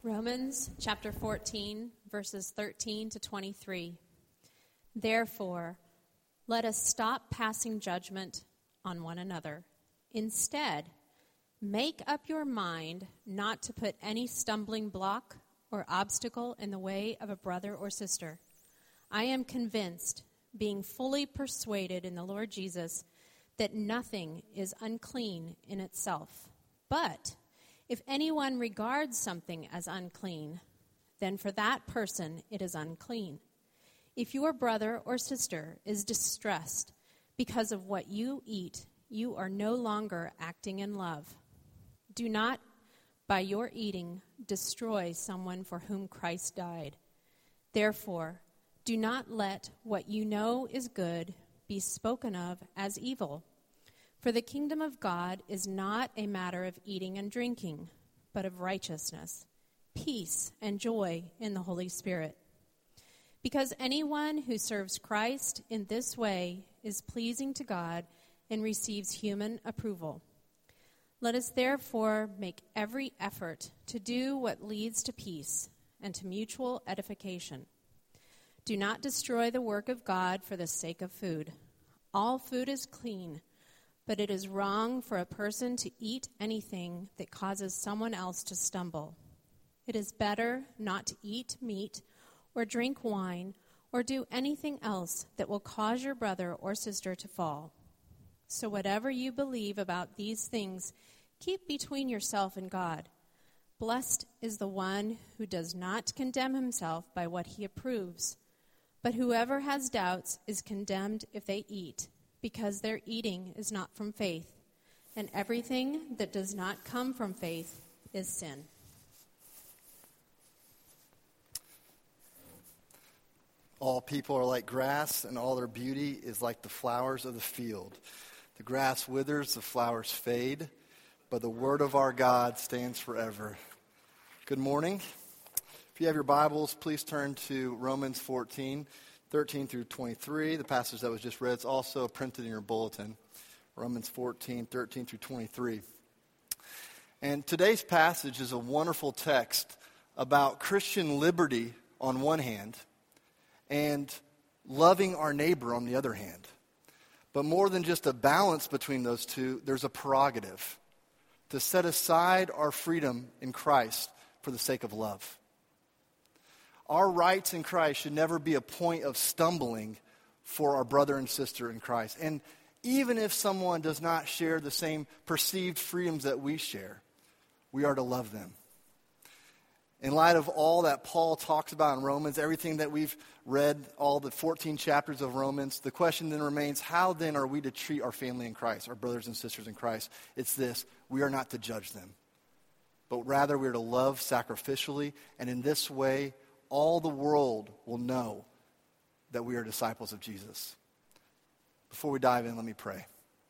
Romans chapter 14, verses 13 to 23. Therefore, let us stop passing judgment on one another. Instead, make up your mind not to put any stumbling block or obstacle in the way of a brother or sister. I am convinced, being fully persuaded in the Lord Jesus, that nothing is unclean in itself. But if anyone regards something as unclean, then for that person it is unclean. If your brother or sister is distressed because of what you eat, you are no longer acting in love. Do not, by your eating, destroy someone for whom Christ died. Therefore, do not let what you know is good be spoken of as evil. For the kingdom of God is not a matter of eating and drinking, but of righteousness, peace, and joy in the Holy Spirit. Because anyone who serves Christ in this way is pleasing to God and receives human approval. Let us therefore make every effort to do what leads to peace and to mutual edification. Do not destroy the work of God for the sake of food. All food is clean, but it is wrong for a person to eat anything that causes someone else to stumble. It is better not to eat meat or drink wine or do anything else that will cause your brother or sister to fall. So whatever you believe about these things, keep between yourself and God. Blessed is the one who does not condemn himself by what he approves. But whoever has doubts is condemned if they eat, because their eating is not from faith, and everything that does not come from faith is sin. All people are like grass, and all their beauty is like the flowers of the field. The grass withers, the flowers fade, but the word of our God stands forever. Good morning. If you have your Bibles, please turn to Romans 14, 13 through 23. The passage that was just read is also printed in your bulletin. Romans 14, 13 through 23. And today's passage is a wonderful text about Christian liberty on one hand and loving our neighbor on the other hand. But more than just a balance between those two, there's a prerogative to set aside our freedom in Christ for the sake of love. Our rights in Christ should never be a point of stumbling for our brother and sister in Christ. And even if someone does not share the same perceived freedoms that we share, we are to love them. In light of all that Paul talks about in Romans, everything that we've read, all the 14 chapters of Romans, the question then remains, how then are we to treat our family in Christ, our brothers and sisters in Christ? It's this: we are not to judge them, but rather we are to love sacrificially, and in this way, all the world will know that we are disciples of Jesus. Before we dive in, let me pray.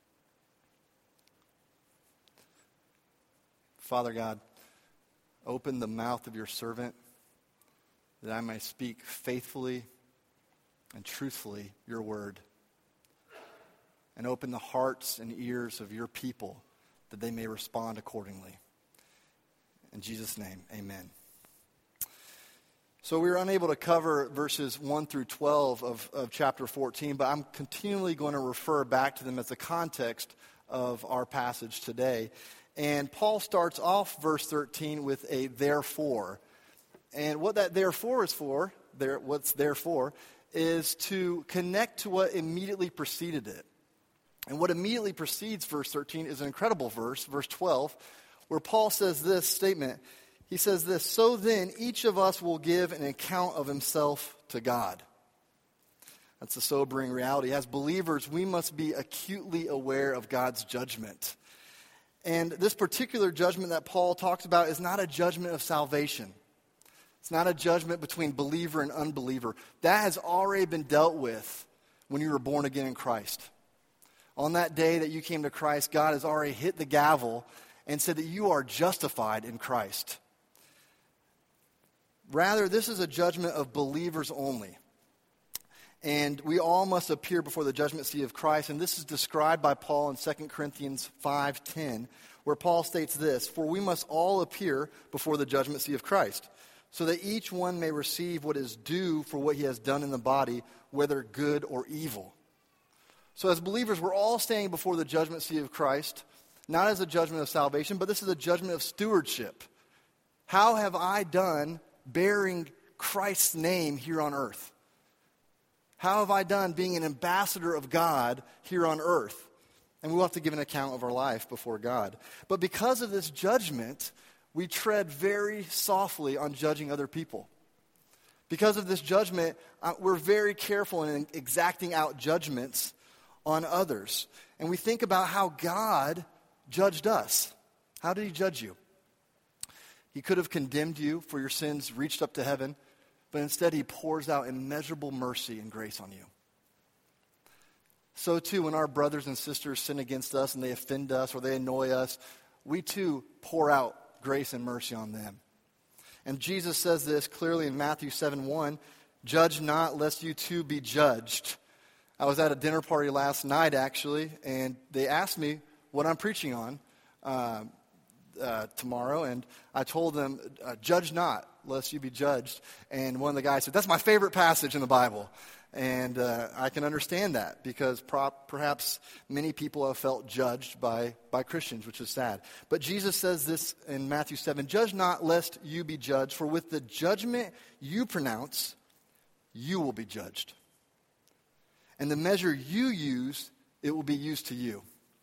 Father God, open the mouth of your servant that I may speak faithfully and truthfully your word. And open the hearts and ears of your people that they may respond accordingly. In Jesus' name, amen. So we were unable to cover verses 1 through 12 of chapter 14, but I'm continually going to refer back to them as the context of our passage today. And Paul starts off verse 13 with a therefore. And what that therefore is for, what's therefore, is to connect to what immediately preceded it. And what immediately precedes verse 13 is an incredible verse, verse 12, where Paul says this statement. He says this: so then each of us will give an account of himself to God. That's a sobering reality. As believers, we must be acutely aware of God's judgment. And this particular judgment that Paul talks about is not a judgment of salvation. It's not a judgment between believer and unbeliever. That has already been dealt with when you were born again in Christ. On that day that you came to Christ, God has already hit the gavel and said that you are justified in Christ. Rather, this is a judgment of believers only. And we all must appear before the judgment seat of Christ. And this is described by Paul in 2 Corinthians 5:10, where Paul states this: "For we must all appear before the judgment seat of Christ, so that each one may receive what is due for what he has done in the body, whether good or evil." So as believers, we're all standing before the judgment seat of Christ, not as a judgment of salvation, but this is a judgment of stewardship. How have I done bearing Christ's name here on earth? How have I done being an ambassador of God here on earth? And we'll have to give an account of our life before God. But because of this judgment, we tread very softly on judging other people. Because of this judgment, we're very careful in exacting out judgments on others. And we think about how God judged us. How did he judge you? He could have condemned you for your sins reached up to heaven, but instead he pours out immeasurable mercy and grace on you. So too, when our brothers and sisters sin against us and they offend us or they annoy us, we too pour out grace and mercy on them. And Jesus says this clearly in Matthew 7:1, "Judge not, lest you too be judged." I was at a dinner party last night, actually, and they asked me what I'm preaching on tomorrow, and I told them, "Judge not, lest you be judged." And one of the guys said, "That's my favorite passage in the Bible." And I can understand that, because perhaps many people have felt judged by Christians, which is sad. But Jesus says this in Matthew 7, "Judge not, lest you be judged, for with the judgment you pronounce, you will be judged. And the measure you use, it will be used to you."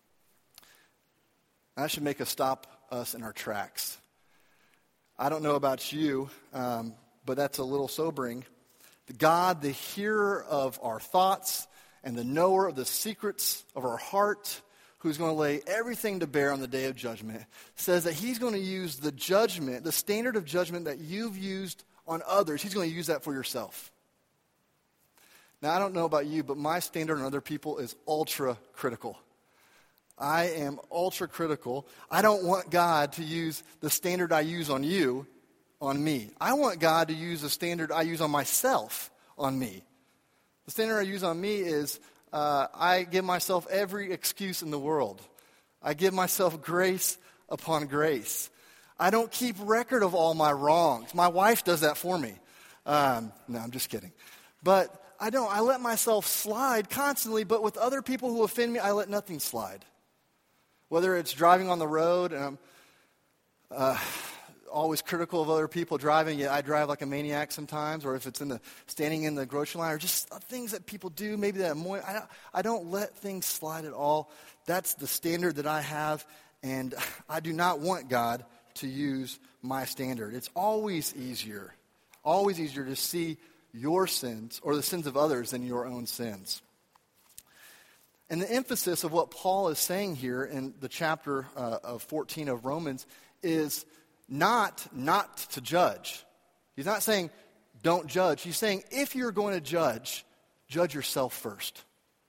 That should make us stop us in our tracks. I don't know about you, but that's a little sobering. God, the hearer of our thoughts and the knower of the secrets of our heart, who's going to lay everything to bear on the day of judgment, says that he's going to use the judgment, the standard of judgment that you've used on others, he's going to use that for yourself. Now, I don't know about you, but my standard on other people is ultra critical. I am ultra critical. I don't want God to use the standard I use on you on me. I want God to use the standard I use on myself on me. The standard I use on me is I give myself every excuse in the world. I give myself grace upon grace. I don't keep record of all my wrongs. My wife does that for me. No, I'm just kidding. But I don't. I let myself slide constantly, but with other people who offend me, I let nothing slide. Whether it's driving on the road, and I'm always critical of other people driving, yet I drive like a maniac sometimes, or if it's standing in the grocery line, or just things that people do, maybe that annoy. I don't let things slide at all. That's the standard that I have, and I do not want God to use my standard. It's always easier to see your sins or the sins of others than your own sins. And the emphasis of what Paul is saying here in the chapter of 14 of Romans is not to judge. He's not saying don't judge. He's saying if you're going to judge yourself first.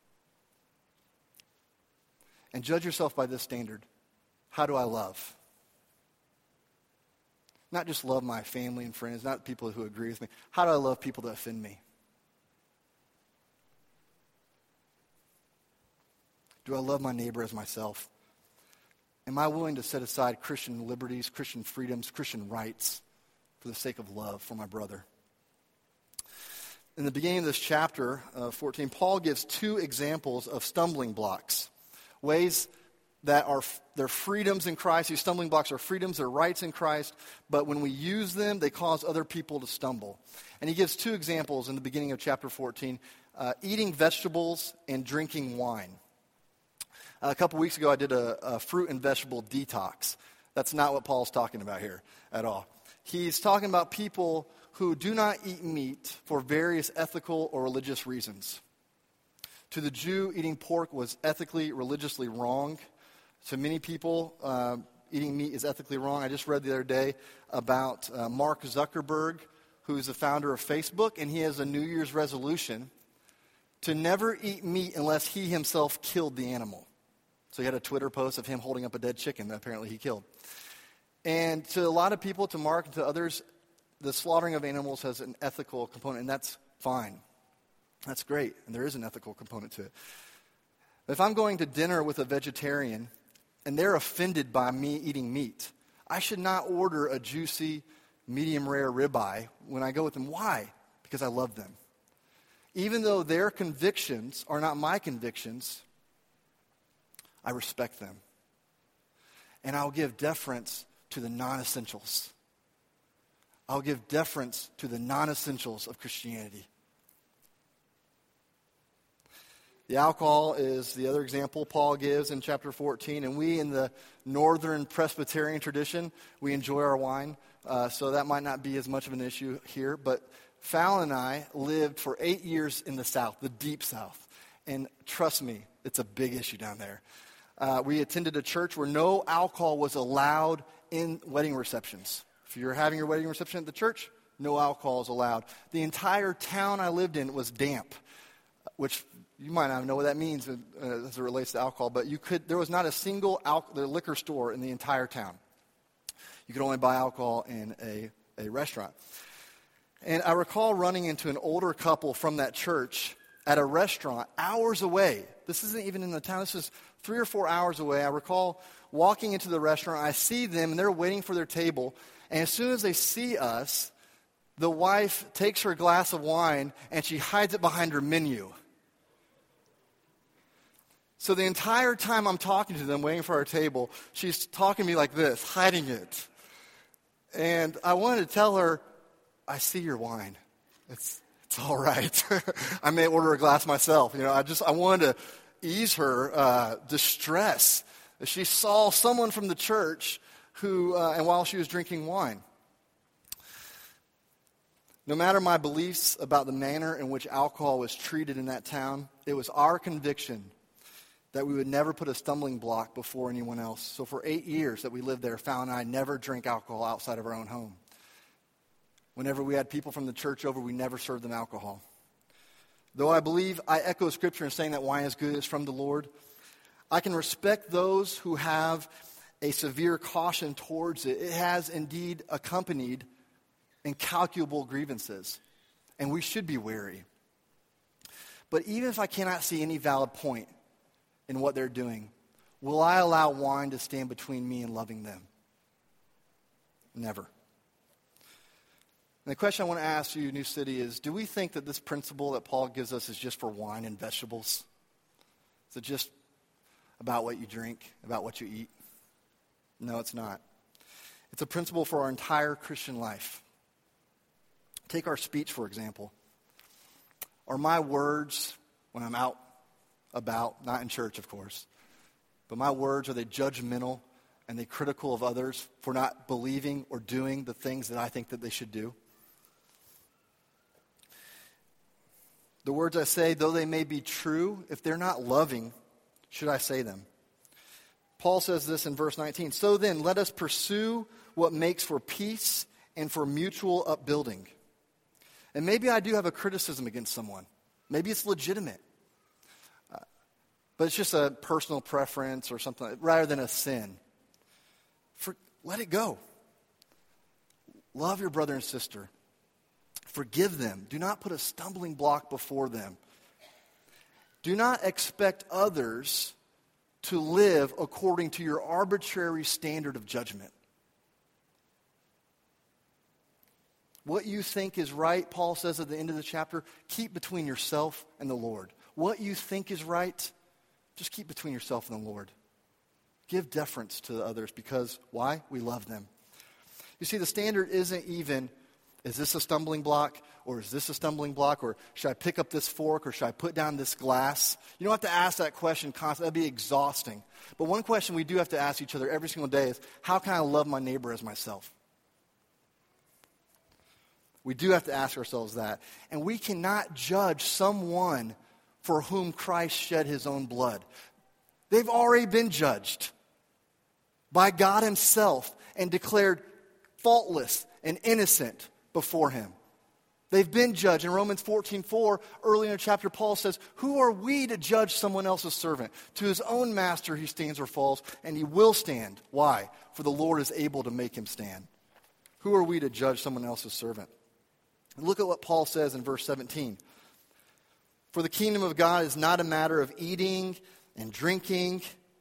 And judge yourself by this standard. How do I love? Not just love my family and friends, not people who agree with me. How do I love people that offend me? Do I love my neighbor as myself? Am I willing to set aside Christian liberties, Christian freedoms, Christian rights for the sake of love for my brother? In the beginning of this chapter 14, Paul gives two examples of stumbling blocks, ways that are they're freedoms in Christ. These stumbling blocks are freedoms, they're rights in Christ, but when we use them, they cause other people to stumble. And he gives two examples in the beginning of chapter 14, eating vegetables and drinking wine. A couple weeks ago, I did a fruit and vegetable detox. That's not what Paul's talking about here at all. He's talking about people who do not eat meat for various ethical or religious reasons. To the Jew, eating pork was ethically, religiously wrong. To many people, eating meat is ethically wrong. I just read the other day about Mark Zuckerberg, who's the founder of Facebook, and he has a New Year's resolution to never eat meat unless he himself killed the animal. So he had a Twitter post of him holding up a dead chicken that apparently he killed. And to a lot of people, to Mark and to others, the slaughtering of animals has an ethical component, and that's fine. That's great, and there is an ethical component to it. But if I'm going to dinner with a vegetarian and they're offended by me eating meat, I should not order a juicy, medium rare ribeye when I go with them. Why? Because I love them. Even though their convictions are not my convictions, I respect them. And I'll give deference to the non-essentials. I'll give deference to the non-essentials of Christianity. The alcohol is the other example Paul gives in chapter 14. And we in the Northern Presbyterian tradition, we enjoy our wine. So that might not be as much of an issue here. But Fallon and I lived for 8 years in the South, the deep South. And trust me, it's a big issue down there. We attended a church where no alcohol was allowed in wedding receptions. If you're having your wedding reception at the church, no alcohol is allowed. The entire town I lived in was damp, which you might not know what that means as it relates to alcohol, but there was not a single liquor store in the entire town. You could only buy alcohol in a restaurant. And I recall running into an older couple from that church at a restaurant hours away. This isn't even in the town. This is 3 or 4 hours away. I recall walking into the restaurant. I see them, and they're waiting for their table. And as soon as they see us, the wife takes her glass of wine, and she hides it behind her menu. So the entire time I'm talking to them, waiting for our table, she's talking to me like this, hiding it. And I wanted to tell her, I see your wine. It's all right. I may order a glass myself. I wanted to ease her distress. She saw someone from the church and while she was drinking wine. No matter my beliefs about the manner in which alcohol was treated in that town, it was our conviction that we would never put a stumbling block before anyone else. So for 8 years that we lived there, Fallon and I never drank alcohol outside of our own home. Whenever we had people from the church over, we never served them alcohol. Though I believe I echo Scripture in saying that wine is good, is from the Lord, I can respect those who have a severe caution towards it. It has indeed accompanied incalculable grievances, and we should be wary. But even if I cannot see any valid point in what they're doing, will I allow wine to stand between me and loving them? Never. And the question I want to ask you, New City, is do we think that this principle that Paul gives us is just for wine and vegetables? Is it just about what you drink, about what you eat? No, it's not. It's a principle for our entire Christian life. Take our speech, for example. Are my words, when I'm out about, not in church, of course, but my words, are they judgmental and they critical of others for not believing or doing the things that I think that they should do? The words I say, though they may be true, if they're not loving, should I say them? Paul says this in verse 19. So then, let us pursue what makes for peace and for mutual upbuilding. And maybe I do have a criticism against someone. Maybe it's legitimate. But it's just a personal preference or something, rather than a sin. Let it go. Love your brother and sister. Forgive them. Do not put a stumbling block before them. Do not expect others to live according to your arbitrary standard of judgment. What you think is right, Paul says at the end of the chapter, keep between yourself and the Lord. What you think is right, just keep between yourself and the Lord. Give deference to others because, why? We love them. You see, the standard isn't even, is this a stumbling block? Or is this a stumbling block? Or should I pick up this fork? Or should I put down this glass? You don't have to ask that question constantly. That'd be exhausting. But one question we do have to ask each other every single day is, how can I love my neighbor as myself? We do have to ask ourselves that. And we cannot judge someone for whom Christ shed his own blood. They've already been judged by God himself and declared faultless and innocent before him. They've been judged. In Romans 14:4, early in the chapter, Paul says, who are we to judge someone else's servant? To his own master he stands or falls, and he will stand. Why? For the Lord is able to make him stand. Who are we to judge someone else's servant? Look at what Paul says in verse 17. For the kingdom of God is not a matter of eating and drinking,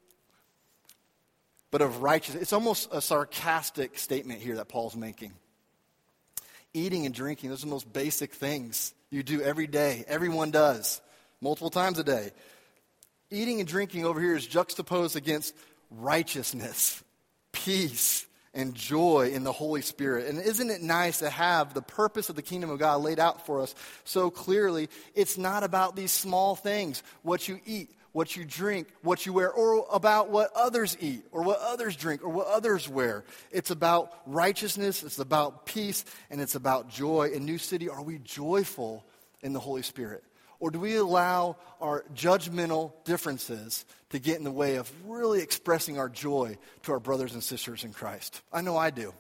but of righteousness. It's almost a sarcastic statement here that Paul's making. Eating and drinking, those are the most basic things you do every day. Everyone does, multiple times a day. Eating and drinking over here is juxtaposed against righteousness, peace, and joy in the Holy Spirit. And isn't it nice to have the purpose of the kingdom of God laid out for us so clearly? It's not about these small things, what you eat, what you drink, what you wear, or about what others eat, or what others drink, or what others wear. It's about righteousness, it's about peace, and it's about joy. In New City, are we joyful in the Holy Spirit? Or do we allow our judgmental differences to get in the way of really expressing our joy to our brothers and sisters in Christ? I know I do.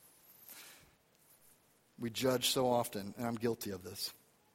We judge so often, and I'm guilty of this.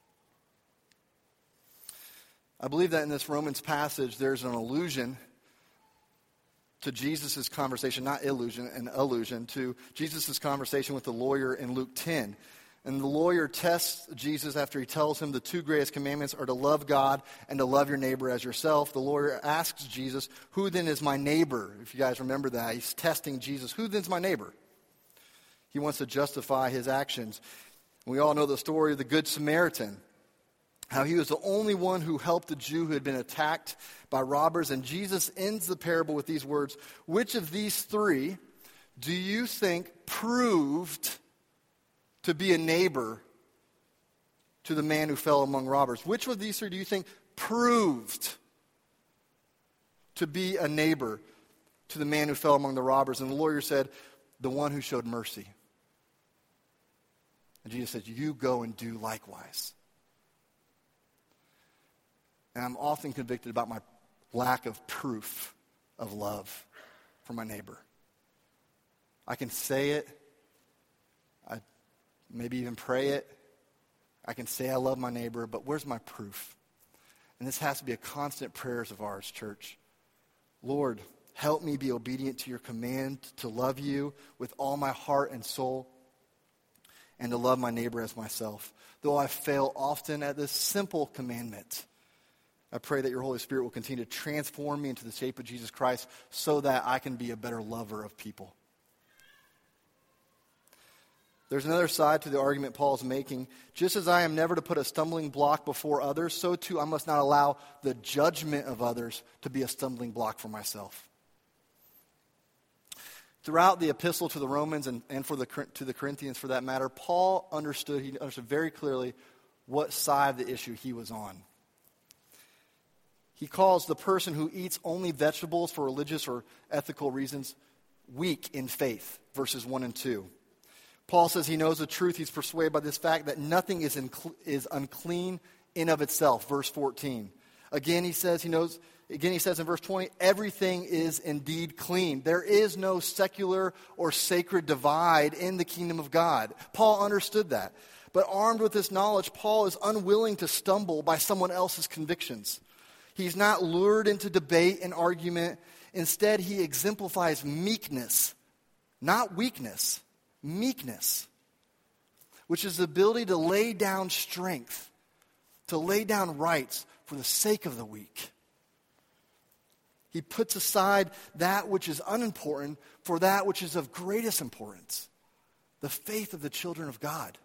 I believe that in this Romans passage, there's an allusion to Jesus' conversation, not illusion, an allusion to Jesus' conversation with the lawyer in Luke 10. And the lawyer tests Jesus after he tells him the two greatest commandments are to love God and to love your neighbor as yourself. The lawyer asks Jesus, who then is my neighbor? If you guys remember that, he's testing Jesus. Who then is my neighbor? He wants to justify his actions. We all know the story of the Good Samaritan, how he was the only one who helped a Jew who had been attacked by robbers. And Jesus ends the parable with these words, which of these three do you think proved to be a neighbor to the man who fell among robbers? Which of these three do you think proved to be a neighbor to the man who fell among the robbers? And the lawyer said, the one who showed mercy. And Jesus said, you go and do likewise. And I'm often convicted about my lack of proof of love for my neighbor. I can say it. I maybe even pray it. I can say I love my neighbor, but where's my proof? And this has to be a constant prayers of ours, church. Lord, help me be obedient to your command to love you with all my heart and soul and to love my neighbor as myself. Though I fail often at this simple commandment, I pray that your Holy Spirit will continue to transform me into the shape of Jesus Christ so that I can be a better lover of people. There's another side to the argument Paul is making. Just as I am never to put a stumbling block before others, so too I must not allow the judgment of others to be a stumbling block for myself. Throughout the epistle to the Romans and to the Corinthians for that matter, Paul understood very clearly what side of the issue he was on. He calls the person who eats only vegetables for religious or ethical reasons weak in faith, verses 1 and 2. Paul says he knows the truth. He's persuaded by this fact that nothing is unclean in of itself, verse 14. Again, he says in verse 20, everything is indeed clean. There is no secular or sacred divide in the kingdom of God. Paul understood that. But armed with this knowledge, Paul is unwilling to stumble by someone else's convictions. He's not lured into debate and argument. Instead, he exemplifies meekness, not weakness, meekness, which is the ability to lay down strength, to lay down rights for the sake of the weak. He puts aside that which is unimportant for that which is of greatest importance, the faith of the children of God.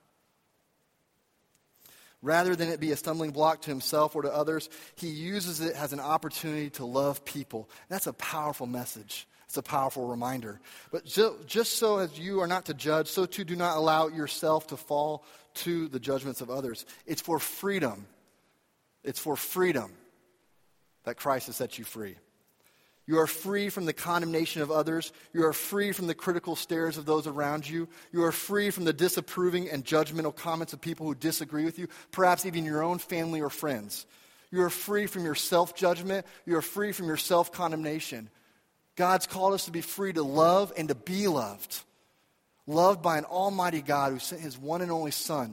Rather than it be a stumbling block to himself or to others, he uses it as an opportunity to love people. That's a powerful message. It's a powerful reminder. But just so as you are not to judge, so too do not allow yourself to fall to the judgments of others. It's for freedom. It's for freedom that Christ has set you free. You are free from the condemnation of others. You are free from the critical stares of those around you. You are free from the disapproving and judgmental comments of people who disagree with you, perhaps even your own family or friends. You are free from your self-judgment. You are free from your self-condemnation. God's called us to be free to love and to be loved. Loved by an almighty God who sent his one and only Son,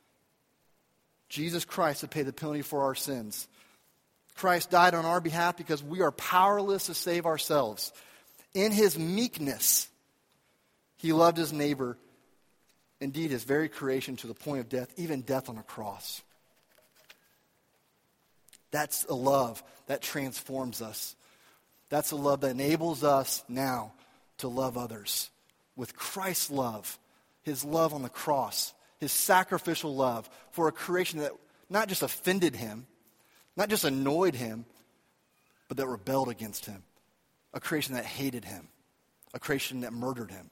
Jesus Christ, to pay the penalty for our sins. Christ died on our behalf because we are powerless to save ourselves. In his meekness, he loved his neighbor, indeed his very creation, to the point of death, even death on a cross. That's a love that transforms us. That's a love that enables us now to love others with Christ's love, his love on the cross, his sacrificial love for a creation that not just offended him, not just annoyed him, but that rebelled against him. A creation that hated him, a creation that murdered him.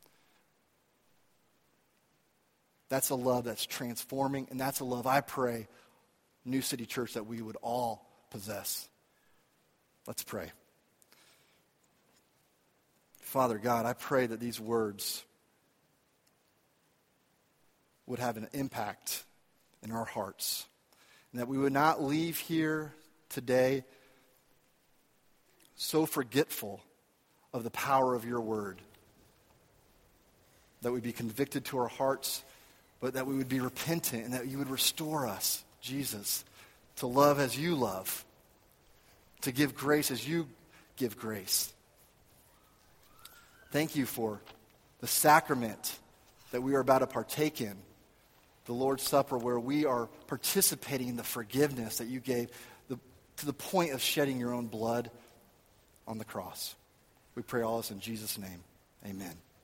That's a love that's transforming, and that's a love I pray, New City Church, that we would all possess. Let's pray. Father God, I pray that these words would have an impact in our hearts, and that we would not leave here today so forgetful of the power of your word, that we'd be convicted to our hearts, but that we would be repentant and that you would restore us, Jesus, to love as you love, to give grace as you give grace. Thank you for the sacrament that we are about to partake in, the Lord's Supper, where we are participating in the forgiveness that you gave to the point of shedding your own blood on the cross. We pray all this in Jesus' name. Amen.